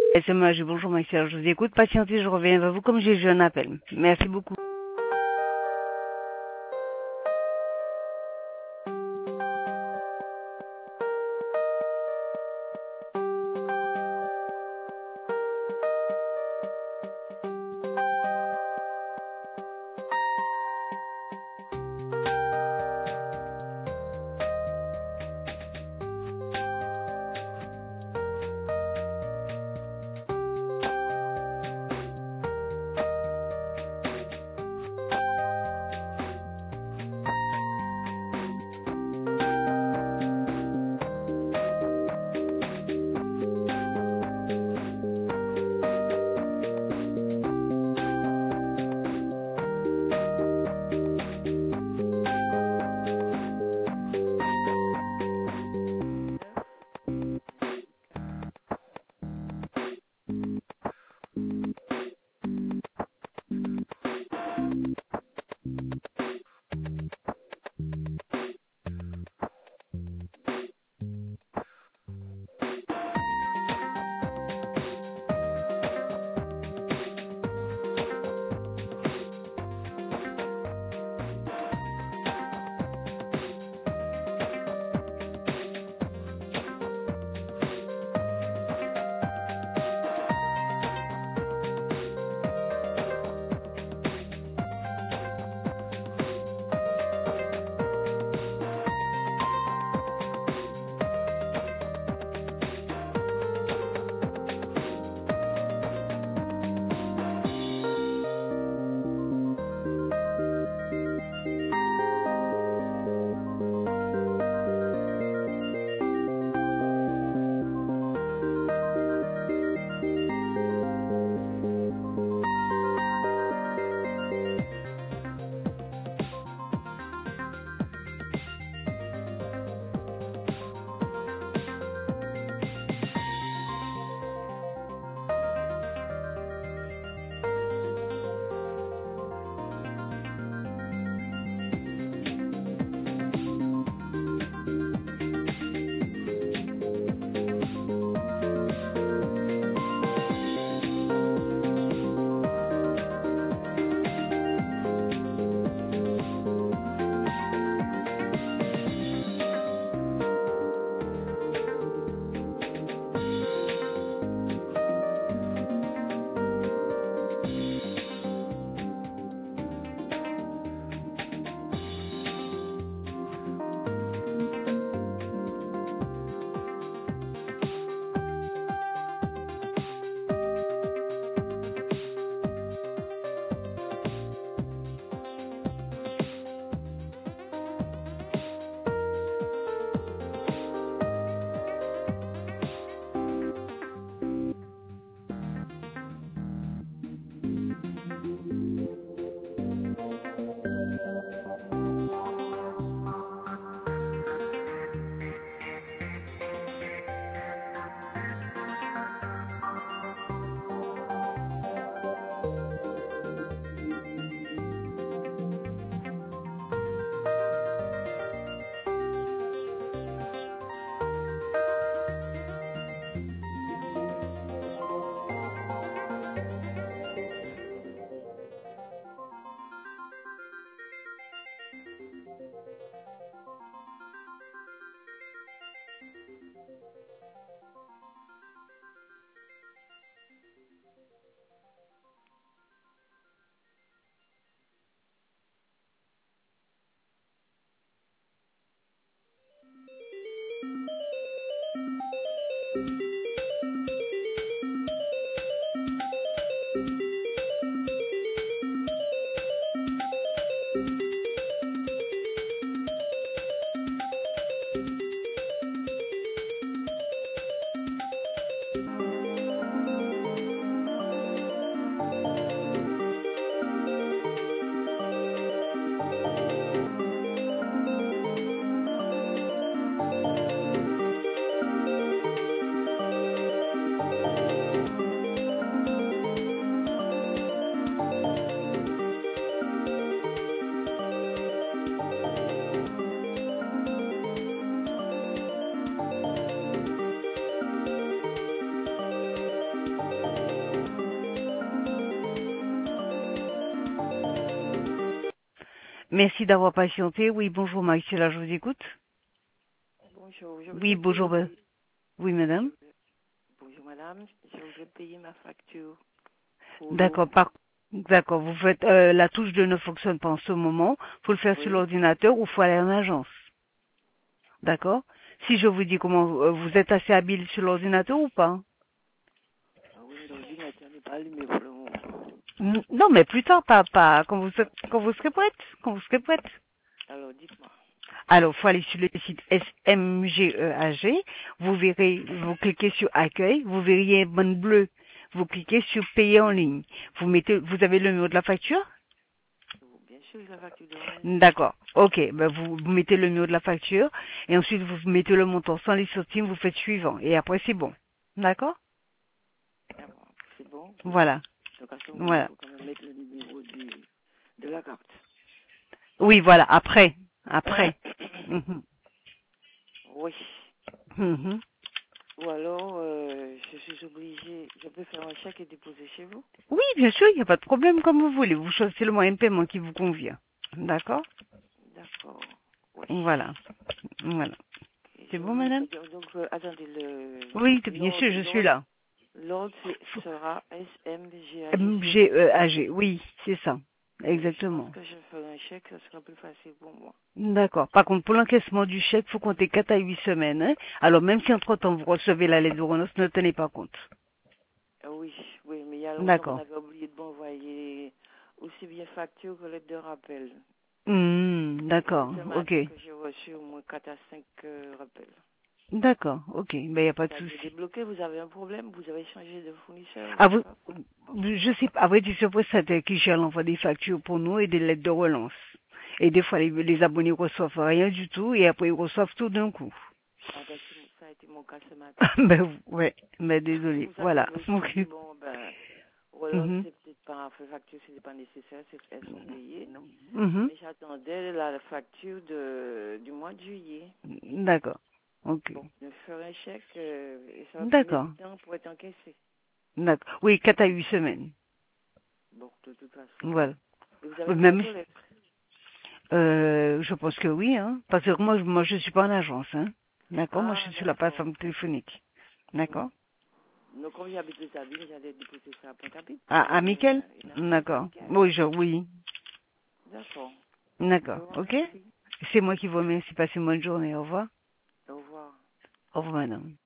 SMH, bonjour Maxime, je vous écoute. Patientez, je reviens vers vous comme j'ai eu un appel. Merci beaucoup. Merci d'avoir patienté. Oui, bonjour Marie-Céla, je vous écoute. Bonjour, je Oui, voudrais bonjour. payer, Oui, madame. bonjour madame, je voudrais payer ma facture pour l'eau. D'accord, d'accord. Vous faites, la touche 2 ne fonctionne pas en ce moment. Faut le faire sur Oui. l'ordinateur ou faut aller en agence. D'accord? Si je vous dis comment, vous êtes assez habile sur l'ordinateur ou pas? Ah oui, l'ordinateur n'est pas allumé pour le moment. Non, mais plus tard, pas, quand vous serez prête, quand vous serez prête. Alors dites-moi. Alors, faut aller sur le site SMGEAG, vous verrez, vous cliquez sur accueil, vous verriez un bande bleu, vous cliquez sur payer en ligne. Vous avez le numéro de la facture? Bien sûr, la facture de main. D'accord. Ok. Ben vous mettez le numéro de la facture et ensuite vous mettez le montant sans les centimes, vous faites suivant et après c'est bon. D'accord? D'accord, c'est bon. Voilà. Donc à ce moment, il Voilà. faut quand même mettre le numéro de la carte. Oui, voilà. Après. Après. Mhm. Oui. Mhm. Ou alors, je suis obligé, je peux faire un chèque et déposer chez vous. Oui, bien sûr, il n'y a pas de problème comme vous voulez. Vous choisissez le moyen de paiement qui vous convient. D'accord? D'accord. Oui. Voilà. Voilà. Et C'est je bon, voudrais madame? dire, donc, attendez, Oui, bien sûr, je suis là. l'ordre sera SMGAG. MGEAG. Oui, c'est ça. Oui, je pense Exactement. que je ferai un chèque, ça sera plus facile pour moi. D'accord. Par contre, pour l'encaissement du chèque, il faut compter 4 à 8 semaines. Hein. Alors, même si entre-temps vous recevez la lettre de relance, ne tenez pas compte. Oui, oui, mais il y a longtemps qu'on D'accord. avait oublié de m'envoyer aussi bien facture que lettre de rappel. Et c'est D'accord. ce Ok. matin que j'ai reçu au moins 4 à 5 rappels. D'accord. Ok. Ben, il n'y a pas de Ça a été souci. débloqué, vous avez un problème, vous avez changé de fournisseur, je Ah, sais vous, pas. je sais pas. À vrai dire, c'est le prestataire qui gère l'envoi des factures pour nous et des lettres de relance. Et des fois, les abonnés reçoivent rien du tout et après, ils reçoivent tout d'un coup. Ah ben, ça a été mon cas ce matin. Ben, ouais. Ben, désolé. Pour ça que Voilà. je me suis Ok. dit, bon, ben, relance, Mhm. c'est peut-être pas, facture, c'est pas nécessaire, elles sont payées. Mhm. Mais j'attendais la facture du mois de juillet. D'accord. Ok. Bon, je ferai un chèque et ça va prendre D'accord. du temps pour être encaissé. D'accord. Oui, 4 à 8 semaines. Bon, de toute façon. Voilà. Et vous avez ma Même, boîte aux lettres. je pense que oui, hein. Parce que moi, je suis pas en agence, hein. D'accord? Moi, je Ah, suis sur la d'accord. plateforme téléphonique. D'accord? Donc, comme j'habite les Sabines, j'allais déposer ça à Pointe-à-Pitre. À Mickaël? Oui, D'accord. nickel. Oui, oui. D'accord. Je D'accord. vous Ok? remercie. C'est moi qui vous remercie. Passez une bonne journée. Au revoir. Au revoir. Au revoir, madame.